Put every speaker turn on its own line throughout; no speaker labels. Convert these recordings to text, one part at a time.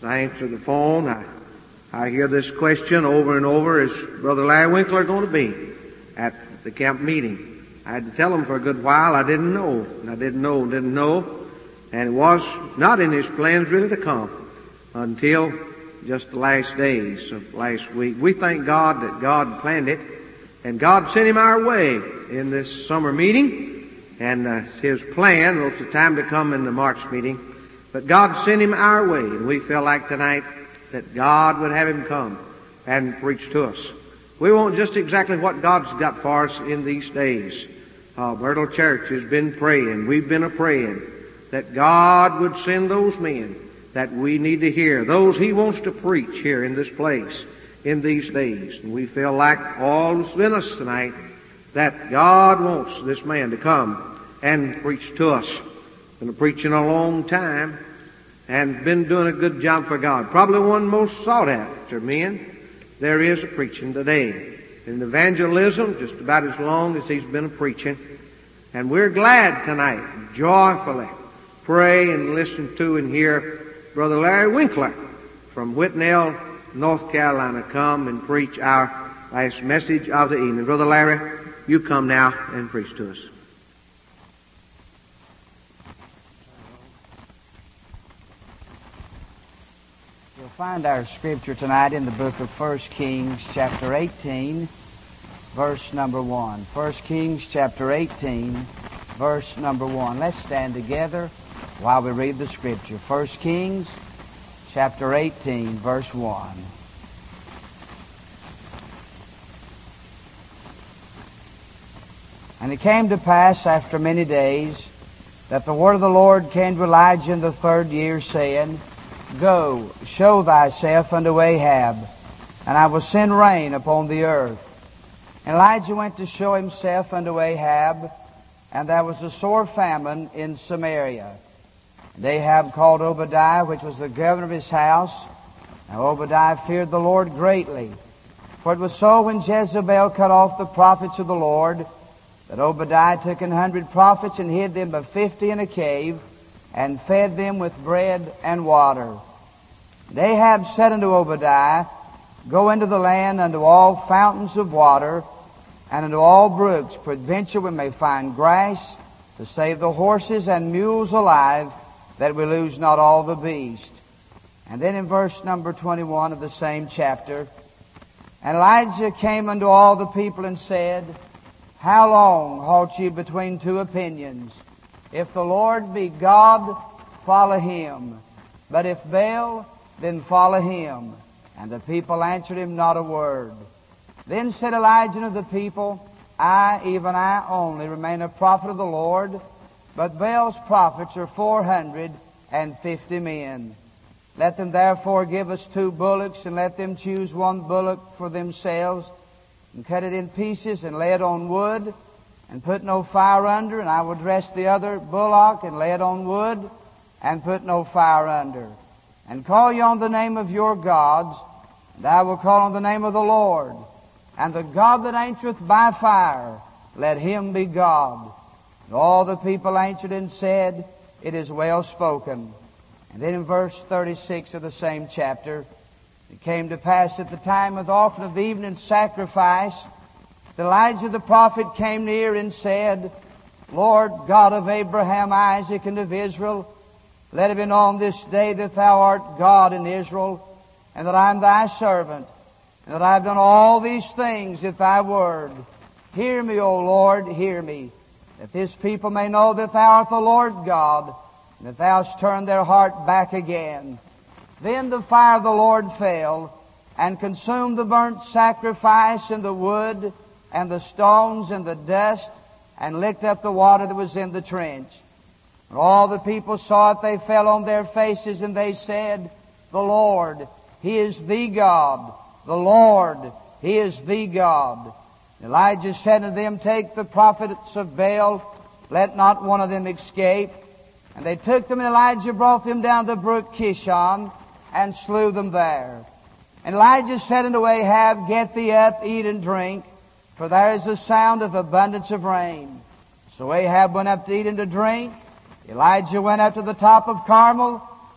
As I answer the phone, I hear this question over and over: is Brother Larry Winkler going to be at the camp meeting? I had to tell him for a good while I didn't know. And I didn't know. And it was not in his plans really to come until just the last days of last week. We thank God that God planned it, and God sent him our way in this summer meeting, and his plan was the time to come in the March meeting. But God sent him our way, and we feel like tonight that God would have him come and preach to us. We want just exactly what God's got for us in these days. Myrtle Church has been praying. We've been a-praying that God would send those men that we need to hear, those He wants to preach here in this place in these days. And we feel like all within us tonight that God wants this man to come and preach to us. Been preaching a long time and been doing a good job for God. Probably one most sought after men there is a preaching today. In evangelism, just about as long as he's been a preaching. And we're glad tonight, joyfully pray and listen to and hear Brother Larry Winkler from Whitnell, North Carolina, come and preach our last message of the evening. Brother Larry, you come now and preach to us.
We'll find our scripture tonight in the book of 1 Kings, chapter 18, verse number 1. 1 Kings, chapter 18, verse number 1. Let's stand together while we read the scripture. 1 Kings, chapter 18, verse 1. And it came to pass after many days that the word of the Lord came to Elijah in the 3rd year, saying, Go, show thyself unto Ahab, and I will send rain upon the earth. And Elijah went to show himself unto Ahab, and there was a sore famine in Samaria. And Ahab called Obadiah, which was the governor of his house. Now Obadiah feared the Lord greatly. For it was so when Jezebel cut off the prophets of the Lord, that Obadiah took 100 prophets and hid them by 50 in a cave, and fed them with bread and water. And Ahab said unto Obadiah, Go into the land unto all fountains of water, and unto all brooks, peradventure we may find grass, to save the horses and mules alive, that we lose not all the beast. And then in verse number 21 of the same chapter, And Elijah came unto all the people and said, How long halt ye between two opinions? If the Lord be God, follow Him. But if Baal, then follow him. And the people answered him not a word. Then said Elijah unto the people, I, even I only, remain a prophet of the Lord, but Baal's prophets are 450 men. Let them therefore give us 2 bullocks, and let them choose 1 bullock for themselves, and cut it in pieces, and lay it on wood, and put no fire under, and I will dress the other bullock, and lay it on wood, and put no fire under. And call ye on the name of your gods, and I will call on the name of the Lord. And the God that answereth by fire, let him be God. And all the people answered and said, It is well spoken. And then in verse 36 of the same chapter, it came to pass at the time of the offering of the evening sacrifice, that Elijah the prophet came near and said, Lord God of Abraham, Isaac, and of Israel, let it be known this day that Thou art God in Israel, and that I am Thy servant, and that I have done all these things at Thy word. Hear me, O Lord, hear me, that this people may know that Thou art the Lord God, and that Thou hast turned their heart back again. Then the fire of the Lord fell, and consumed the burnt sacrifice, and the wood, and the stones, and the dust, and licked up the water that was in the trench. When all the people saw it, they fell on their faces, and they said, The Lord, He is the God. The Lord, He is the God. Elijah said unto them, Take the prophets of Baal, let not one of them escape. And they took them, and Elijah brought them down to the brook Kishon, and slew them there. And Elijah said unto Ahab, Get thee up, eat and drink, for there is a sound of abundance of rain. So Ahab went up to eat and to drink. Elijah went up to the top of Carmel,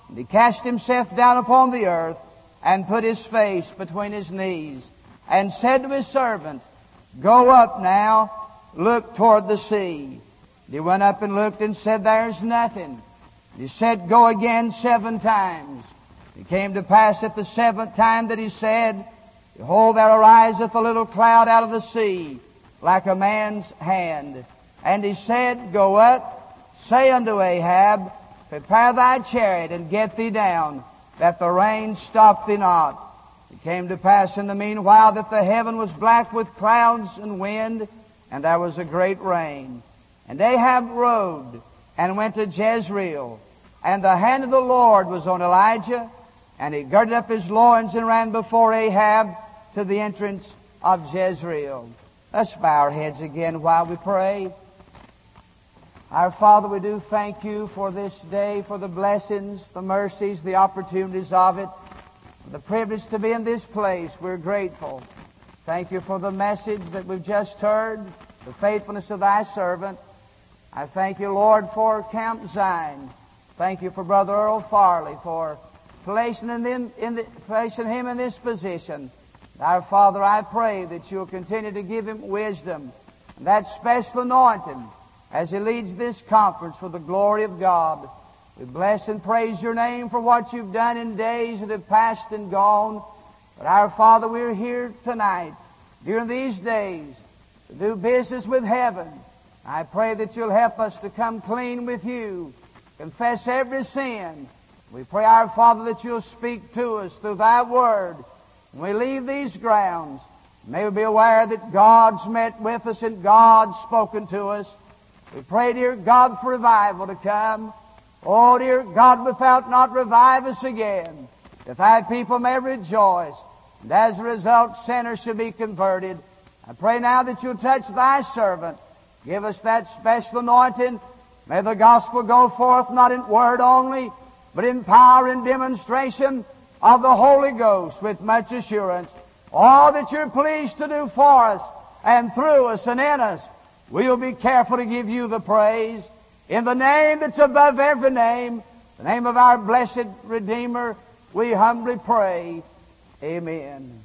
And he cast himself down upon the earth and put his face between his knees and said to his servant, Go up now, look toward the sea. And he went up and looked and said, There's nothing. And he said, Go again 7 times. It came to pass at the 7th time that he said, Behold, there ariseth a little cloud out of the sea, like a man's hand. And he said, Go up, say unto Ahab, Prepare thy chariot, and get thee down, that the rain stop thee not. It came to pass in the meanwhile that the heaven was black with clouds and wind, and there was a great rain. And Ahab rode, and went to Jezreel. And the hand of the Lord was on Elijah, and he girded up his loins and ran before Ahab to the entrance of Jezreel. Let's bow our heads again while we pray. Our Father, we do thank you for this day, for the blessings, the mercies, the opportunities of it, the privilege to be in this place. We're grateful. Thank you for the message that we've just heard, the faithfulness of thy servant. I thank you, Lord, for Camp Zion. Thank you for Brother Earl Farley for placing him in this position. Our Father, I pray that you'll continue to give him wisdom, and that special anointing as he leads this conference for the glory of God. We bless and praise your name for what you've done in days that have passed and gone. But our Father, we're here tonight, during these days, to do business with heaven. I pray that you'll help us to come clean with you, confess every sin. We pray, our Father, that you'll speak to us through thy word. When we leave these grounds, may we be aware that God's met with us and God's spoken to us. We pray, dear God, for revival to come. Oh, dear God, without not revive us again, that thy people may rejoice, and as a result sinners shall be converted. I pray now that you'll touch thy servant. Give us that special anointing. May the gospel go forth not in word only, but in power and demonstration of the Holy Ghost with much assurance. All that you're pleased to do for us and through us and in us, we'll be careful to give you the praise. In the name that's above every name, the name of our blessed Redeemer, we humbly pray. Amen.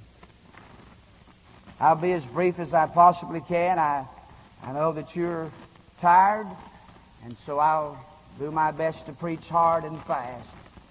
I'll be as brief as I possibly can. I know that you're tired, and so I'll do my best to preach hard and fast.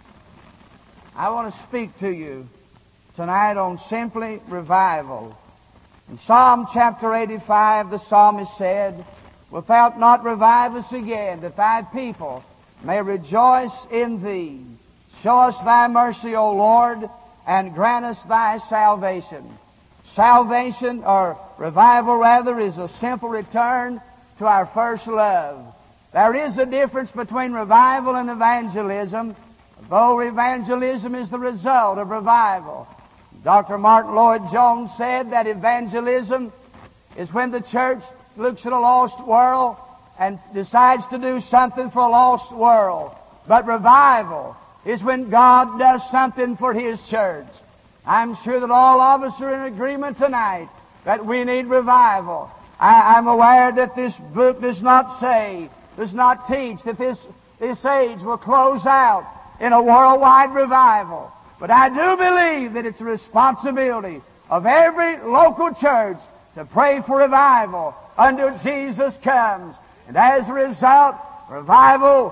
I want to speak to you tonight on simply revival. In Psalm chapter 85, the psalmist said, Without not revive us again, that thy people may rejoice in thee. Show us thy mercy, O Lord, and grant us thy salvation. Salvation, or revival rather, is a simple return to our first love. There is a difference between revival and evangelism, though evangelism is the result of revival. Dr. Martin Lloyd-Jones said that evangelism is when the church looks at a lost world and decides to do something for a lost world. But revival is when God does something for His church. I'm sure that all of us are in agreement tonight that we need revival. I'm aware that this book does not teach that this age will close out in a worldwide revival. But I do believe that it's a responsibility of every local church to pray for revival until Jesus comes. And as a result, revival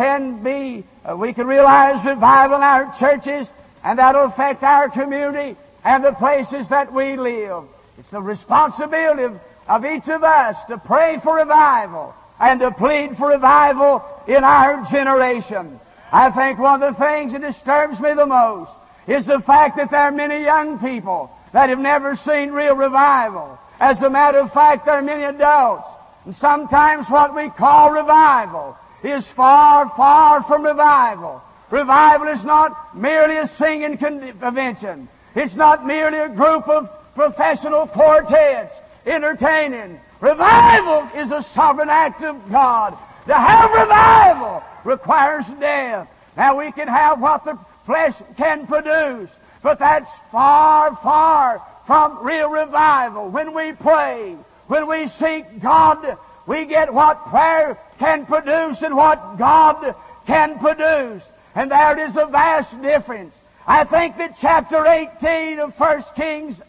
we can realize revival in our churches, and that'll affect our community and the places that we live. It's the responsibility of each of us to pray for revival and to plead for revival in our generation. I think one of the things that disturbs me the most is the fact that there are many young people that have never seen real revival. As a matter of fact, there are many adults. And sometimes what we call revival is far, far from revival. Revival is not merely a singing convention. It's not merely a group of professional quartets entertaining. Revival is a sovereign act of God. To have revival requires death. Now we can have what the flesh can produce, but that's far, far from real revival. When we pray, when we seek God, we get what prayer can produce and what God can produce. And there is a vast difference. I think that chapter 18 of 1 Kings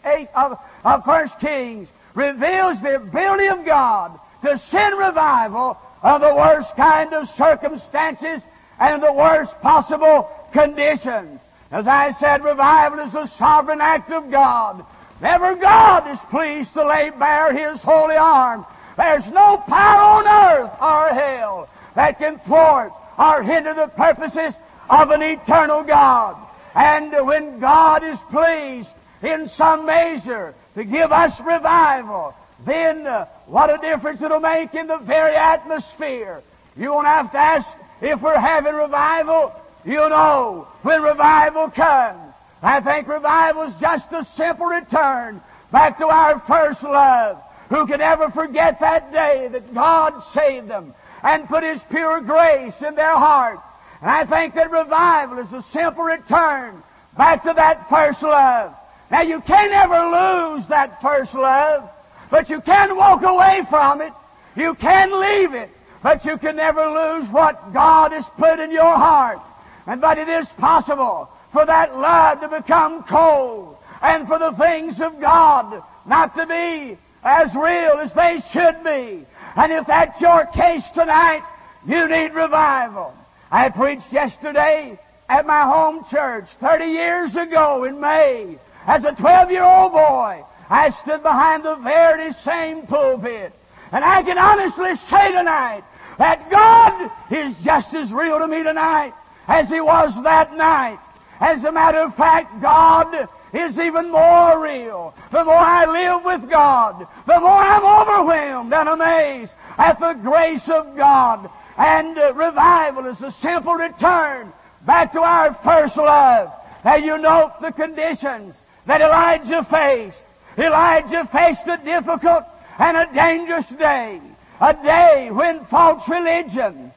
reveals the ability of God to send revival of the worst kind of circumstances and the worst possible conditions. As I said, revival is a sovereign act of God. Never God is pleased to lay bare His holy arm. There's no power on earth or hell that can thwart or hinder the purposes of an eternal God. And when God is pleased in some measure to give us revival, then what a difference it'll make in the very atmosphere. You won't have to ask if we're having revival. You'll know when revival comes. I think revival is just a simple return back to our first love. Who could ever forget that day that God saved them and put His pure grace in their heart? And I think that revival is a simple return back to that first love. Now, you can't ever lose that first love, but you can walk away from it. You can leave it, but you can never lose what God has put in your heart. But it is possible for that love to become cold and for the things of God not to be as real as they should be. And if that's your case tonight, you need revival. I preached yesterday at my home church 30 years ago in May. As a 12-year-old boy, I stood behind the very same pulpit. And I can honestly say tonight that God is just as real to me tonight as He was that night. As a matter of fact, God is even more real. The more I live with God, the more I'm overwhelmed and amazed at the grace of God. And revival is a simple return back to our first love. Now you note the conditions that Elijah faced. Elijah faced a difficult and a dangerous day. A day when false religion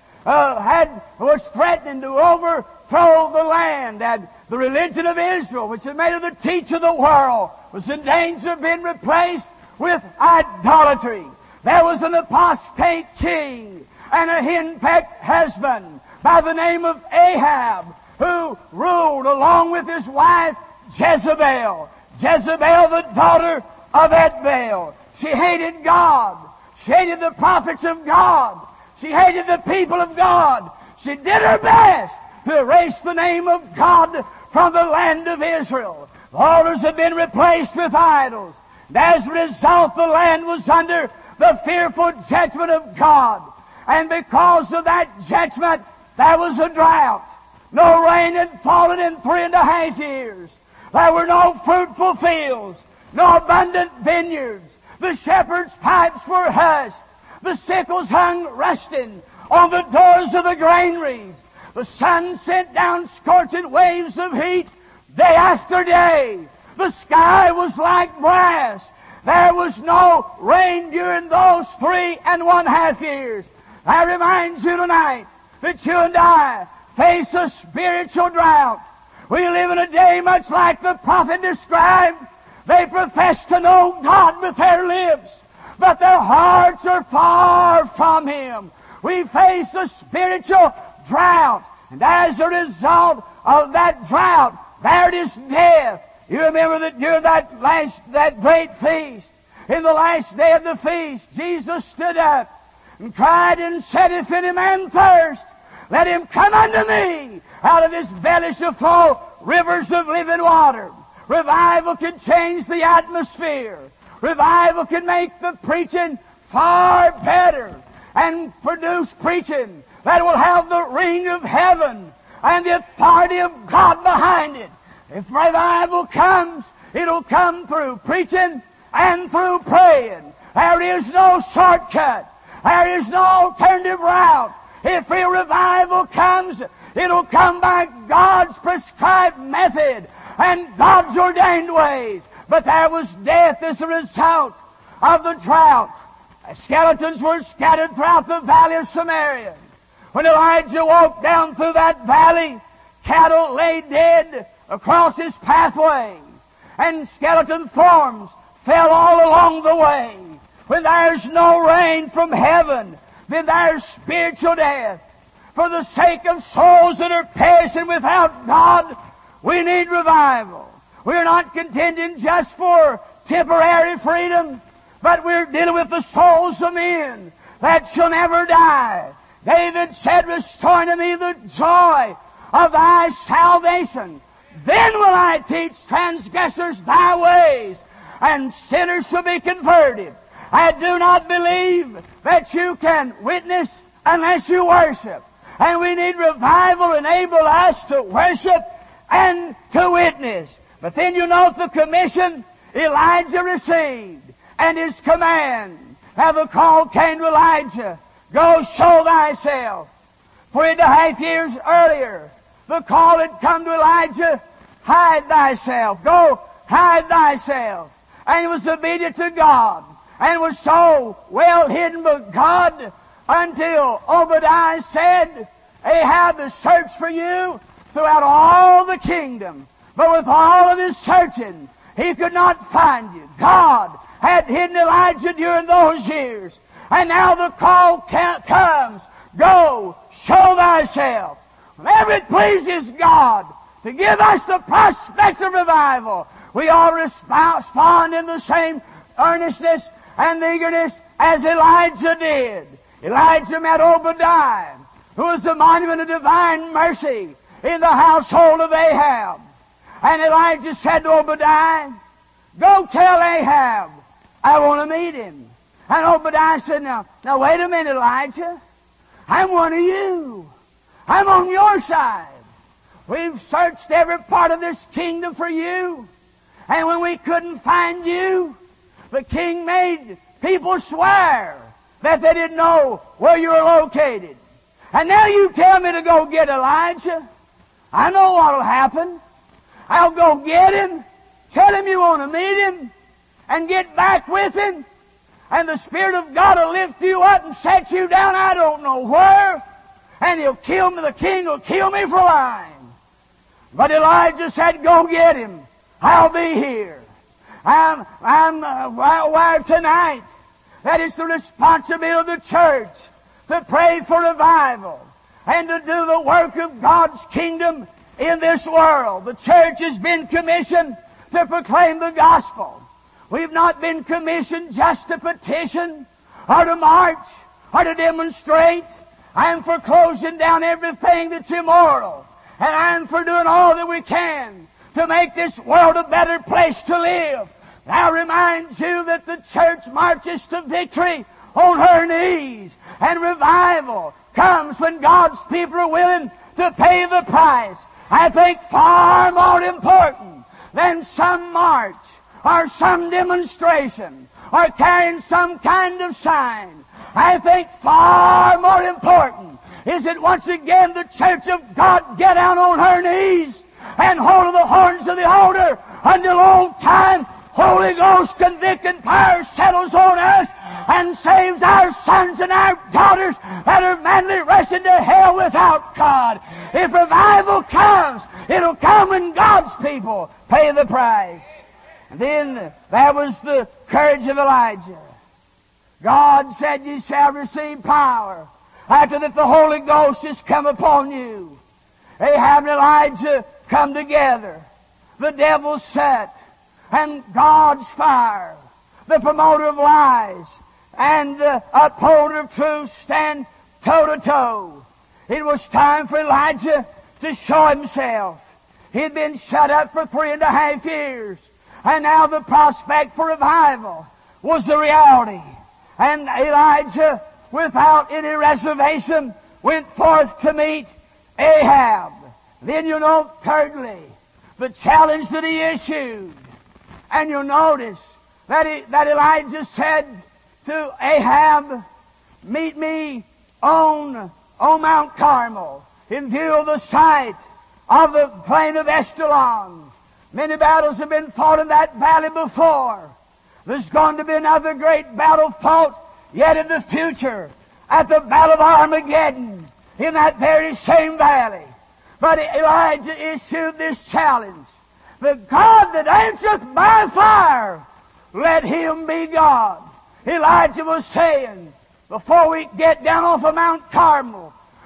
was threatening to overthrow the land, and the religion of Israel, which had made her the teacher of the world, was in danger of being replaced with idolatry. There was an apostate king and a henpecked husband by the name of Ahab, who ruled along with his wife Jezebel. Jezebel, the daughter of Edbaal. She hated God. She hated the prophets of God. She hated the people of God. She did her best to erase the name of God from the land of Israel. The altars had been replaced with idols. And as a result, the land was under the fearful judgment of God. And because of that judgment, there was a drought. No rain had fallen in 3.5 years. There were no fruitful fields, no abundant vineyards. The shepherds' pipes were hushed. The sickles hung rusting on the doors of the granaries. The sun sent down scorching waves of heat day after day. The sky was like brass. There was no rain during those 3.5 years. I remind you tonight that you and I face a spiritual drought. We live in a day much like the prophet described. They profess to know God with their lips, but their hearts are far from Him. We face a spiritual drought, and as a result of that drought, there is death. You remember that during that great feast, in the last day of the feast, Jesus stood up and cried and said, "If any man thirst, let him come unto me. Out of his belly shall flow rivers of living water." Revival can change the atmosphere. Revival can make the preaching far better and produce preaching that will have the ring of heaven and the authority of God behind it. If revival comes, it'll come through preaching and through praying. There is no shortcut. There is no alternative route. If real revival comes, it'll come by God's prescribed method and God's ordained ways. But there was death as a result of the drought. Skeletons were scattered throughout the valley of Samaria. When Elijah walked down through that valley, cattle lay dead across his pathway, and skeleton forms fell all along the way. When there's no rain from heaven, then there's spiritual death. for the sake of souls that are perishing without God. We need revival. We're not contending just for temporary freedom, but we're dealing with the souls of men that shall never die. David said, restore to me the joy of thy salvation. Then will I teach transgressors thy ways, and sinners shall be converted. I do not believe that you can witness unless you worship. And we need revival to enable us to worship and to witness. But then you note the commission Elijah received and his command. Now the call came to Elijah, go show thyself. 3.5 years earlier, the call had come to Elijah, hide thyself. Go hide thyself. And he was obedient to God and was so well hidden by God until Obadiah said, Ahab has searched for you throughout all the kingdom, but with all of his searching, he could not find you. God had hidden Elijah during those years, and now the call comes, go, show thyself. Whenever it pleases God to give us the prospect of revival, we all respond in the same earnestness and eagerness as Elijah did. Elijah met Obadiah, who was the monument of divine mercy in the household of Ahab. And Elijah said to Obadiah, go tell Ahab, I want to meet him. And Obadiah said, now wait a minute, Elijah. I'm one of you. I'm on your side. We've searched every part of this kingdom for you. And when we couldn't find you, the king made people swear that they didn't know where you were located. And now you tell me to go get Elijah. I know what'll happen. I'll go get him, tell him you want to meet him, and get back with him. And the Spirit of God will lift you up and set you down I don't know where. And he'll kill me, the king will kill me for lying. But Elijah said, go get him. I'll be here. I'm wired tonight that it's the responsibility of the church to pray for revival and to do the work of God's kingdom in this world. The church has been commissioned to proclaim the gospel. We've not been commissioned just to petition or to march or to demonstrate. I'm for closing down everything that's immoral. And I'm for doing all that we can to make this world a better place to live. I remind you that the church marches to victory on her knees. And revival comes when God's people are willing to pay the price. I think far more important than some march or some demonstration or carrying some kind of sign. I think far more important is that once again the church of God get down on her knees and hold of the horns of the altar until old time Holy Ghost convicting power settles on us and saves our sons and our daughters that are madly rushing to hell without God. If revival comes, it'll come when God's people pay the price. And then that was the courage of Elijah. God said, ye shall receive power after that the Holy Ghost has come upon you. Ahab and Elijah come together. The devil set, and God's fire, the promoter of lies, and the upholder of truth stand toe to toe. It was time for Elijah to show himself. He'd been shut up for 3.5 years, and now the prospect for revival was the reality. And Elijah, without any reservation, went forth to meet Ahab. Then you know, thirdly, the challenge that he issued. And you'll notice that Elijah said to Ahab, meet me on Mount Carmel in view of the site of the plain of Esdraelon. Many battles have been fought in that valley before. There's going to be another great battle fought yet in the future at the Battle of Armageddon in that very same valley. But Elijah issued this challenge. The God that answereth by fire, let him be God. Elijah was saying, before we get down off of Mount Carmel,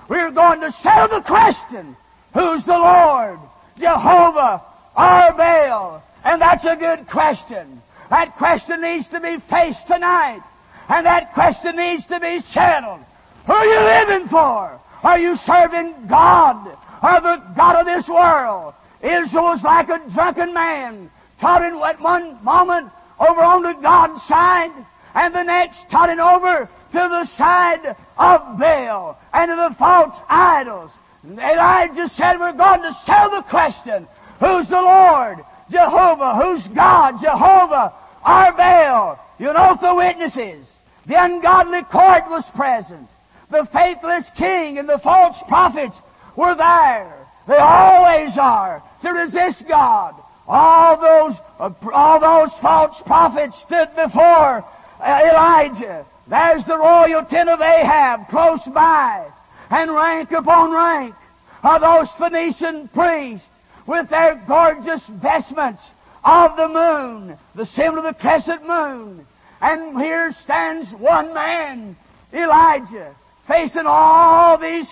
We're going to settle the question, who's the Lord? Jehovah or Baal? And that's a good question. That question needs to be faced tonight. And that question needs to be settled. Who are you living for? Are you serving God or the God of this world? Israel was like a drunken man, tottering at one moment over onto God's side, and the next tottering over to the side of Baal and to the false idols. Elijah said, we're going to settle the question, who's the Lord? Jehovah. Who's God? Jehovah or Baal? You know the witnesses. The ungodly court was present. The faithless king and the false prophets were there. They always are to resist God. All those false prophets stood before Elijah. There's the royal tent of Ahab close by, and rank upon rank are those Phoenician priests with their gorgeous vestments of the moon, the symbol of the crescent moon. And here stands one man, Elijah, facing all these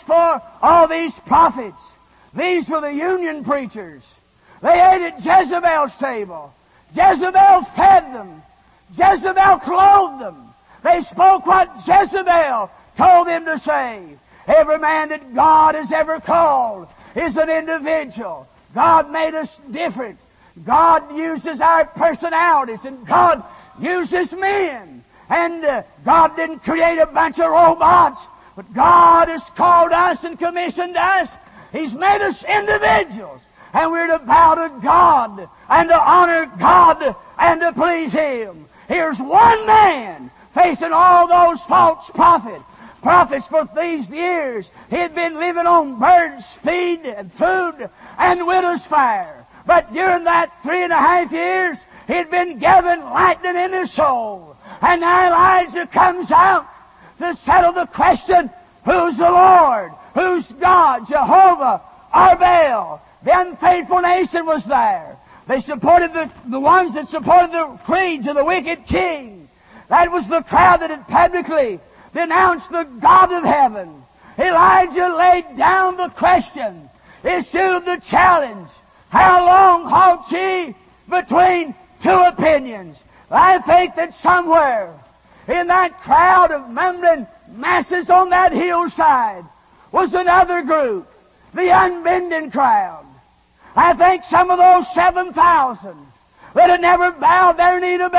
prophets. These were the union preachers. They ate at Jezebel's table. Jezebel fed them. Jezebel clothed them. They spoke what Jezebel told them to say. Every man that God has ever called is an individual. God made us different. God uses our personalities, and God uses men. And God didn't create a bunch of robots, but God has called us and commissioned us. He's made us individuals. And we're to bow to God and to honor God and to please Him. Here's one man facing all those false prophets for these years. He had been living on birds' feed and food and widow's fire. But during that 3.5 years, he'd been given lightning in his soul. And now Elijah comes out to settle the question, who's the Lord? Who's God? Jehovah or Baal? The unfaithful nation was there. They supported the ones that supported the creeds of the wicked king. That was the crowd that had publicly denounced the God of heaven. Elijah laid down the question, issued the challenge. How long halt ye between two opinions? I think that somewhere in that crowd of mumbling masses on that hillside was another group, the unbending crowd. I think some of those 7,000 that had never bowed their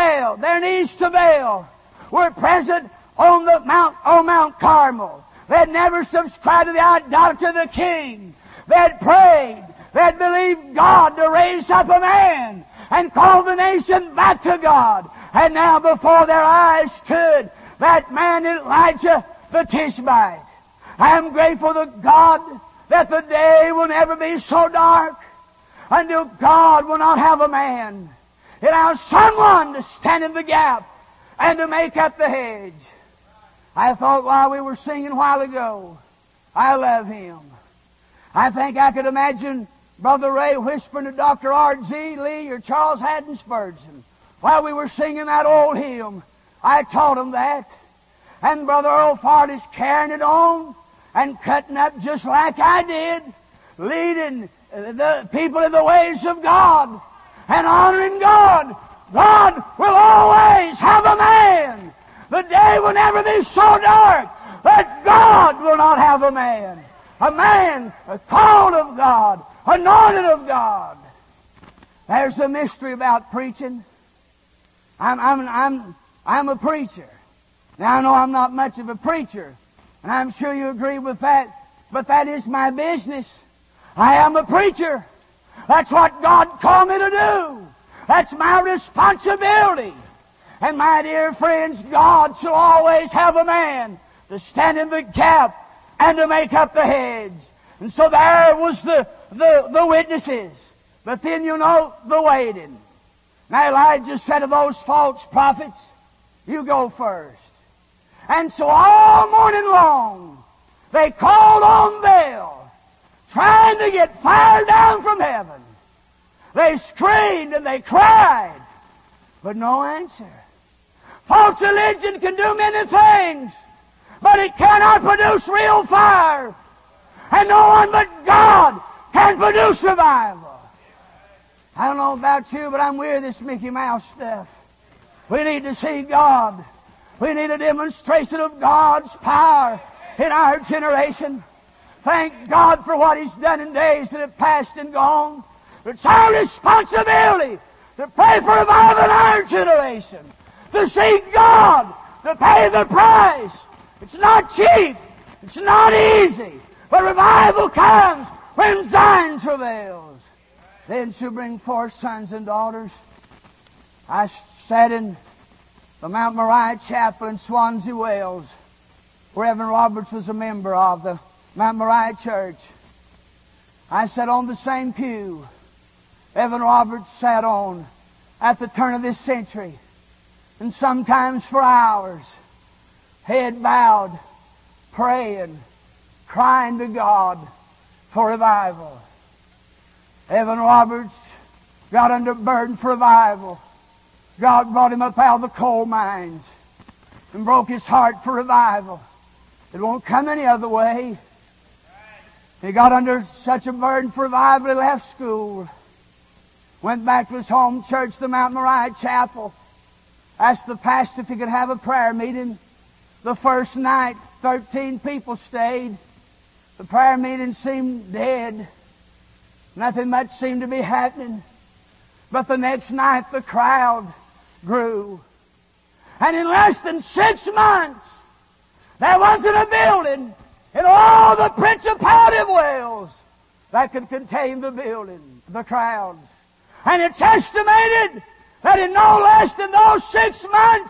knees to Baal, were present on Mount Carmel. They had never subscribed to the idolatry of the king. They had prayed. They had believed God to raise up a man and call the nation back to God. And now before their eyes stood that man Elijah the Tishbite. I am grateful to God that the day will never be so dark until God will not have a man. It has someone to stand in the gap and to make up the hedge. I thought while we were singing a while ago, I love Him. I think I could imagine Brother Ray whispering to Dr. R.G. Lee or Charles Haddon Spurgeon while we were singing that old hymn. I taught him that. And Brother Earl Farley's carrying it on and cutting up just like I did, leading the people in the ways of God and honoring God. God will always have a man. The day will never be so dark that God will not have a man. A man called of God, anointed of God. There's a mystery about preaching. I'm a preacher. Now I know I'm not much of a preacher, and I'm sure you agree with that, but that is my business. I am a preacher. That's what God called me to do. That's my responsibility. And my dear friends, God shall always have a man to stand in the gap and to make up the hedge. And so there was the witnesses. But then you know the waiting. Now Elijah said to those false prophets, you go first. And so all morning long, they called on Baal, trying to get fire down from heaven. They screamed and they cried, but no answer. False religion can do many things, but it cannot produce real fire And no one but God can produce revival. I don't know about you, but I'm weary of this Mickey Mouse stuff. We need to see God. We need a demonstration of God's power in our generation. Thank God for what He's done in days that have passed and gone. It's our responsibility to pray for revival in our generation. To see God, to pay the price. It's not cheap. It's not easy. But revival comes when Zion travails. Then she'll bring forth sons and daughters. I sat in the Mount Moriah Chapel in Swansea, Wales. Reverend Roberts was a member of the Mount Moriah Church. I sat on the same pew Reverend Roberts sat on at the turn of this century, and sometimes for hours, head bowed, praying, crying to God for revival. Reverend Roberts got under burden for revival. God brought him up out of the coal mines and broke his heart for revival. It won't come any other way. He got under such a burden for revival, he left school. Went back to his home church, the Mount Moriah Chapel. Asked the pastor if he could have a prayer meeting. The first night, 13 people stayed. The prayer meeting seemed dead. Nothing much seemed to be happening. But the next night, the crowd grew. And in less than 6 months, there wasn't a building in all the Principality of Wales that could contain the building, the crowds. And it's estimated that in no less than those 6 months,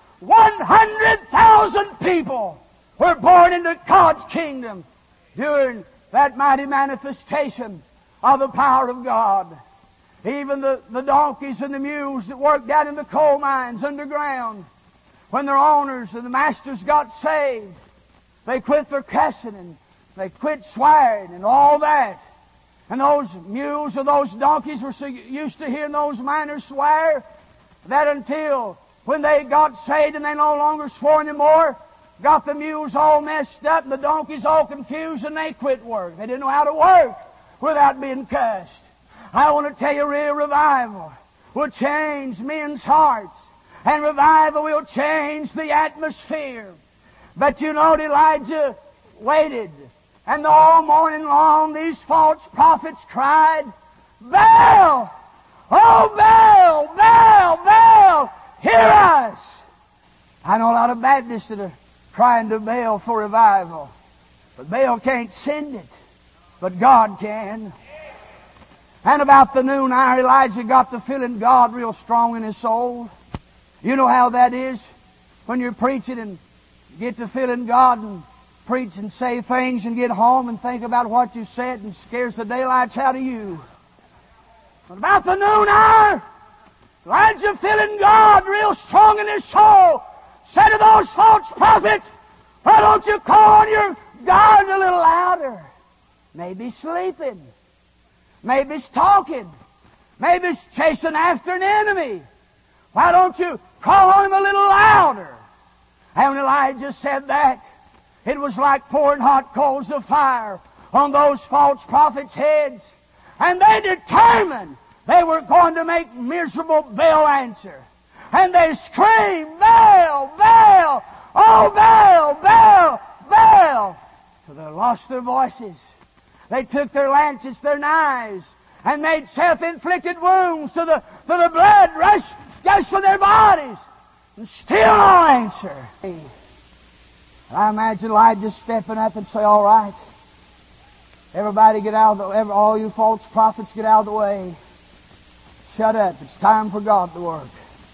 100,000 people were born into God's kingdom during that mighty manifestation of the power of God. Even the donkeys and the mules that worked down in the coal mines underground, when their owners and the masters got saved, they quit their cussing and they quit swearing and all that. And those mules or those donkeys were so used to hearing those miners swear that until when they got saved and they no longer swore anymore, got the mules all messed up and the donkeys all confused, and they quit work. They didn't know how to work without being cussed. I want to tell you, real revival will change men's hearts, and revival will change the atmosphere. But you know, Elijah waited, and all morning long these false prophets cried, Baal! Oh, Baal! Baal! Baal! Hear us! I know a lot of Baptists that are crying to Baal for revival. But Baal can't send it. But God can. And about the noon hour, Elijah got to feeling God real strong in his soul. You know how that is when you're preaching and get to feeling God and preach and say things and get home and think about what you said and scares the daylights out of you. But about the noon hour, Elijah, feeling God real strong in his soul, said to those false prophets, why don't you call on your God a little louder? Maybe he's sleeping. Maybe he's talking. Maybe he's chasing after an enemy. Why don't you call on him a little louder? And when Elijah said that, it was like pouring hot coals of fire on those false prophets' heads. And they determined they were going to make miserable Baal answer. And they screamed, Baal! Baal! Oh, Baal! Baal! Baal! So they lost their voices. They took their lancets, their knives, and made self-inflicted wounds to the blood rushed from their bodies. And still no answer. I imagine Elijah stepping up and say, all right, everybody get out of the way. All you false prophets get out of the way. Shut up. It's time for God to work.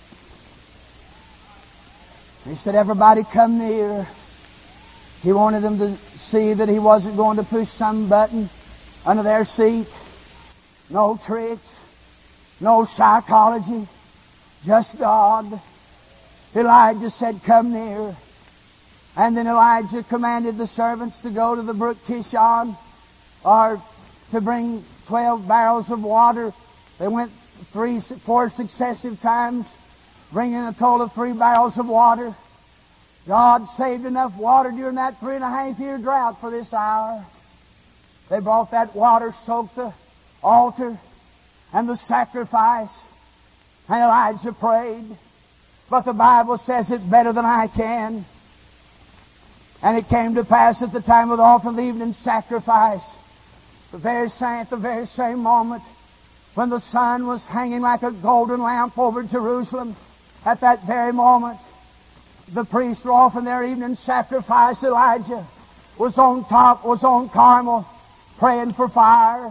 He said, everybody come near. He wanted them to see that he wasn't going to push some button under their seat. No tricks. No psychology. Just God. Elijah said, come near. And then Elijah commanded the servants to go to the brook Kishon, or to bring 12 barrels of water. They went 4 successive times, bringing a total of 3 barrels of water. God saved enough water during that 3.5-year drought for this hour. They brought that water, soaked the altar and the sacrifice, and Elijah prayed. But the Bible says it better than I can. And it came to pass at the time of the offering of the evening sacrifice, at the very same moment, when the sun was hanging like a golden lamp over Jerusalem, at that very moment, the priests were offering their evening sacrifice. Elijah was on Carmel, praying for fire.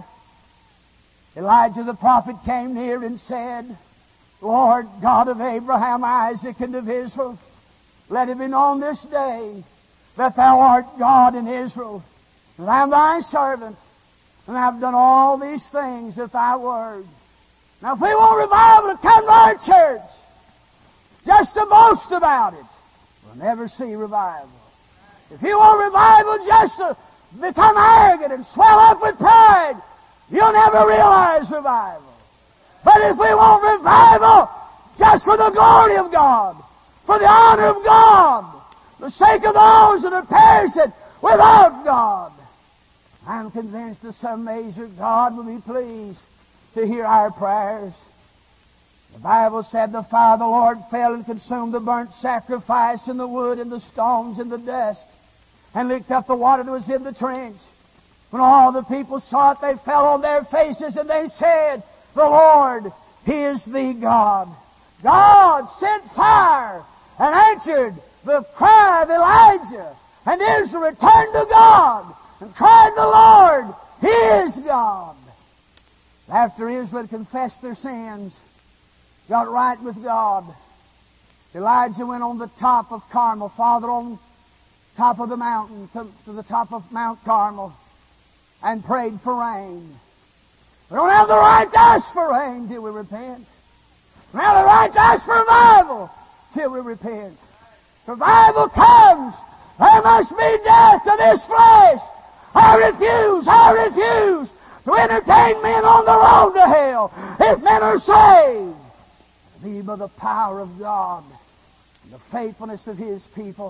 Elijah the prophet came near and said, Lord God of Abraham, Isaac, and of Israel, let it be known this day that Thou art God in Israel, and I am Thy servant, and I have done all these things at Thy word. Now if we want revival to come to our church, just to boast about it, we'll never see revival. If you want revival just to become arrogant and swell up with pride, you'll never realize revival. But if we want revival just for the glory of God, for the honor of God, the sake of those that are perishing without God, I'm convinced that some measure God will be pleased to hear our prayers. The Bible said the fire of the Lord fell and consumed the burnt sacrifice and the wood and the stones and the dust, and licked up the water that was in the trench. When all the people saw it, they fell on their faces and they said, the Lord, He is the God. God sent fire and answered the cry of Elijah, and Israel returned to God and cried, the Lord, He is God. After Israel had confessed their sins, got right with God, Elijah went on the top of Carmel, farther on top of the mountain, to the top of Mount Carmel, and prayed for rain. We don't have the right to ask for rain till we repent. We don't have the right to ask for revival till we repent. Revival comes, there must be death to this flesh. I refuse to entertain men on the road to hell. If men are saved, be by the power of God and the faithfulness of His people.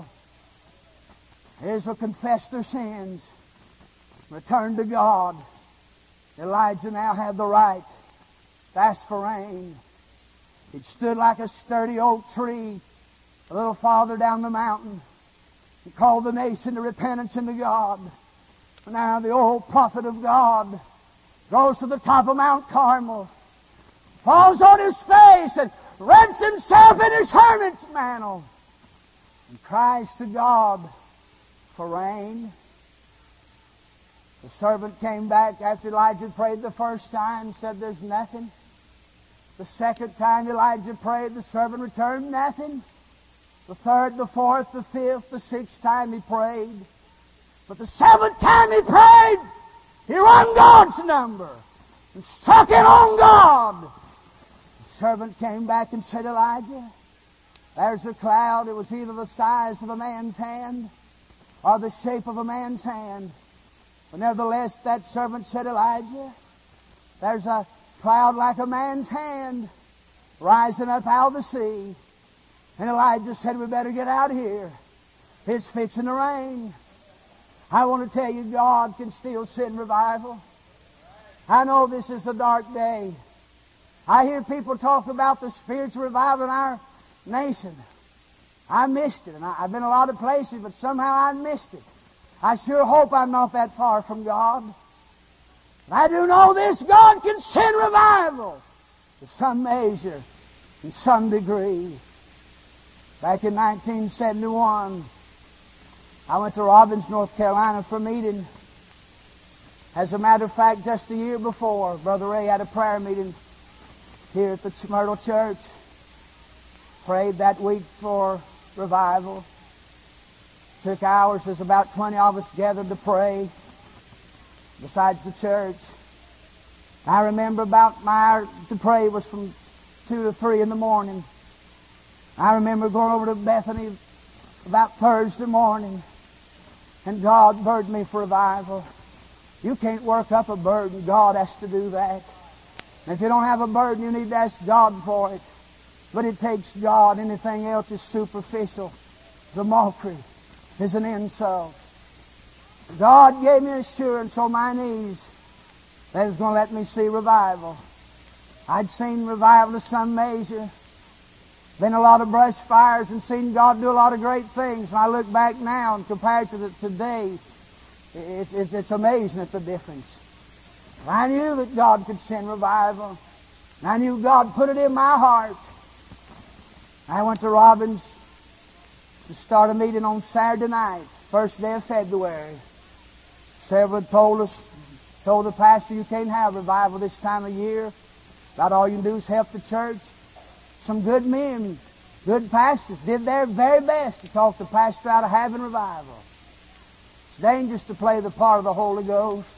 Israel confessed their sins, returned to God. Elijah now had the right to ask for rain. It stood like a sturdy oak tree a little farther down the mountain. He called the nation to repentance and to God. And now the old prophet of God goes to the top of Mount Carmel, falls on his face and wraps himself in his hermit's mantle and cries to God for rain. The servant came back after Elijah prayed the first time, said there's nothing. The second time Elijah prayed, the servant returned, nothing. The third, the fourth, the fifth, the sixth time he prayed. But the seventh time he prayed, he run God's number and struck it on God. The servant came back and said, Elijah, there's a cloud. It was either the size of a man's hand or the shape of a man's hand. But nevertheless, that servant said, Elijah, there's a cloud like a man's hand rising up out of the sea. And Elijah said, we better get out of here. It's fixing to rain. I want to tell you, God can still send revival. I know this is a dark day. I hear people talk about the spiritual revival in our nation. I missed it. And I've been a lot of places, but somehow I missed it. I sure hope I'm not that far from God. But I do know this, God can send revival to some measure, in some degree. Back in 1971, I went to Robbins, North Carolina for a meeting. As a matter of fact, just a year before, Brother Ray had a prayer meeting here at the Myrtle Church. Prayed that week for revival. Took hours. There's about 20 of us gathered to pray besides the church. I remember about my hour to pray was from 2 to 3 in the morning. I remember going over to Bethany about Thursday morning, and God burdened me for revival. You can't work up a burden. God has to do that. And if you don't have a burden, you need to ask God for it. But it takes God. Anything else is superficial. It's a mockery. It's an insult. God gave me assurance on my knees that He was going to let me see revival. I'd seen revival to some measure, been a lot of brush fires, and seen God do a lot of great things. And I look back now and compared to today, it's amazing at the difference. I knew that God could send revival. And I knew God put it in my heart. I went to Robbins to start a meeting on Saturday night, first day of February. Several told the pastor, you can't have revival this time of year. About all you can do is help the church. Some good men, good pastors, did their very best to talk the pastor out of having revival. It's dangerous to play the part of the Holy Ghost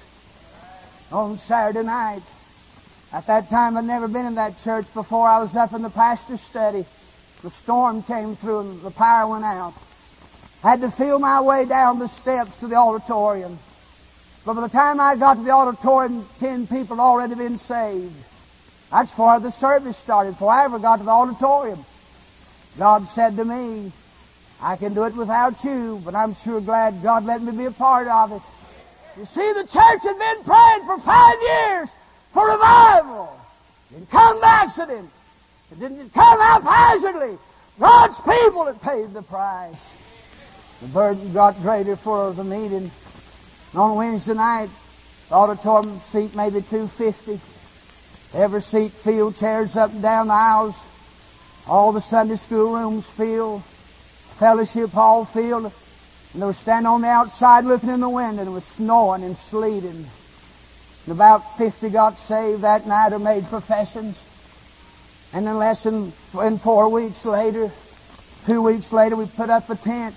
on Saturday night. At that time, I'd never been in that church before. I was up in the pastor's study. The storm came through and the power went out. I had to feel my way down the steps to the auditorium. But by the time I got to the auditorium, 10 people had already been saved. That's before the service started, before I ever got to the auditorium. God said to me, I can do it without you, but I'm sure glad God let me be a part of it. You see, the church had been praying for 5 years for revival. It didn't come by accident. It didn't come haphazardly. God's people had paid the price. The burden got greater for the meeting. And on Wednesday night, the auditorium seat maybe 250. Every seat filled, chairs up and down the aisles. All the Sunday school rooms filled. Fellowship hall filled. And they were standing on the outside looking in the window, and it was snowing and sleeting. And about 50 got saved that night or made professions. And then less than 4 weeks later, 2 weeks later, we put up a tent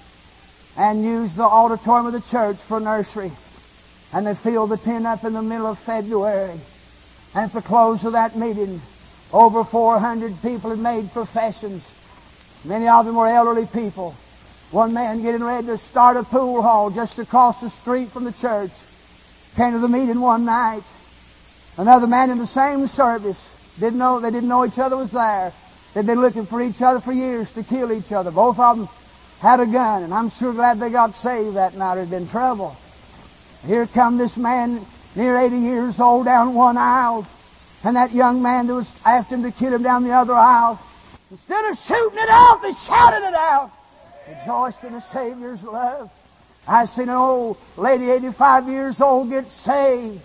and used the auditorium of the church for nursery. And they filled the tent up in the middle of February. And at the close of that meeting, over 400 people had made professions. Many of them were elderly people. One man getting ready to start a pool hall just across the street from the church came to the meeting one night. Another man in the same service they didn't know each other was there. They'd been looking for each other for years to kill each other. Both of them had a gun, and I'm sure glad they got saved that night. There'd been trouble. Here come this man, near 80 years old, down one aisle, and that young man that was after him to kill him down the other aisle. Instead of shooting it out, they shouted it out. Rejoiced in the Savior's love. I seen an old lady, 85 years old, get saved.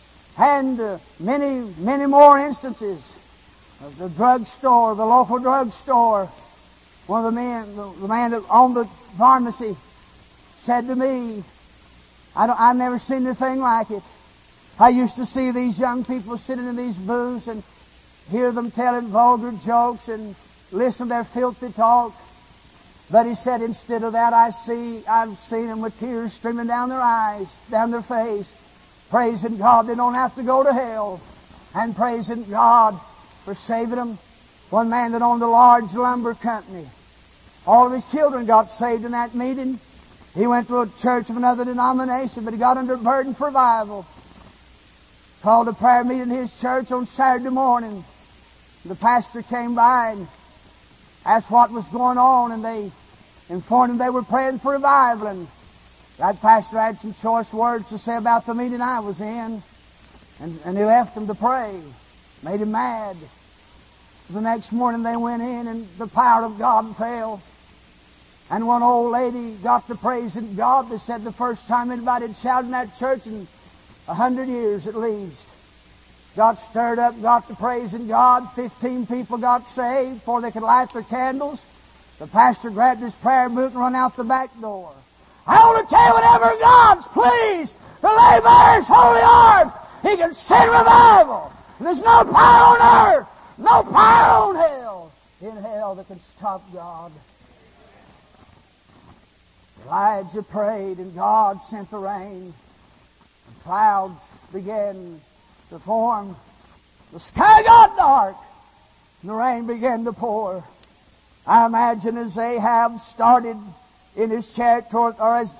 And many more instances. The drugstore, the local drugstore. One of the man that owned the pharmacy said to me, I've never seen anything like it. I used to see these young people sitting in these booths and hear them telling vulgar jokes and listen to their filthy talk. But he said, instead of that, I've seen them with tears streaming down their eyes, down their face, praising God they don't have to go to hell, and praising God for saving them. One man that owned a large lumber company, all of his children got saved in that meeting. He went to a church of another denomination, but he got under burden for revival. Called a prayer meeting in his church on Saturday morning. The pastor came by and asked what was going on, and they informed him they were praying for revival. And that pastor had some choice words to say about the meeting I was in, and he left them to pray. Made him mad. The next morning they went in, and the power of God fell. And one old lady got to praising God. They said the first time anybody had shouted in that church in 100 years at least. Got stirred up, got to praising God. 15 people got saved before they could light their candles. The pastor grabbed his prayer book and run out the back door. I want to tell you, whenever God's pleased to lay bare His holy arm, He can send revival. And there's no power on earth, no power on hell, in hell that can stop God. Elijah prayed, and God sent the rain. And clouds began to form. The sky got dark, and the rain began to pour. I imagine as Ahab started in his chariot toward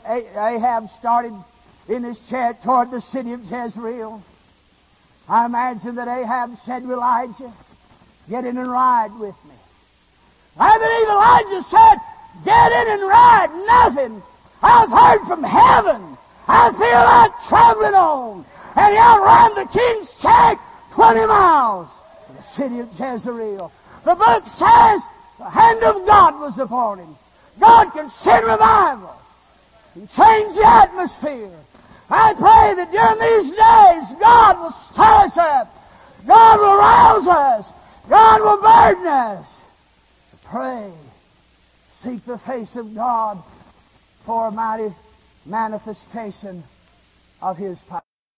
the city of Jezreel, I imagine that Ahab said to Elijah, "Get in and ride with me." I believe Elijah said, "Get in and ride nothing. I've heard from heaven I feel like traveling on. And he outran the king's chariot 20 miles to the city of Jezreel. The book says the hand of God was upon him. God can send revival and change the atmosphere. I pray that during these days God will stir us up. God will rouse us. God will burden us to pray. Seek the face of God for a mighty manifestation of His power.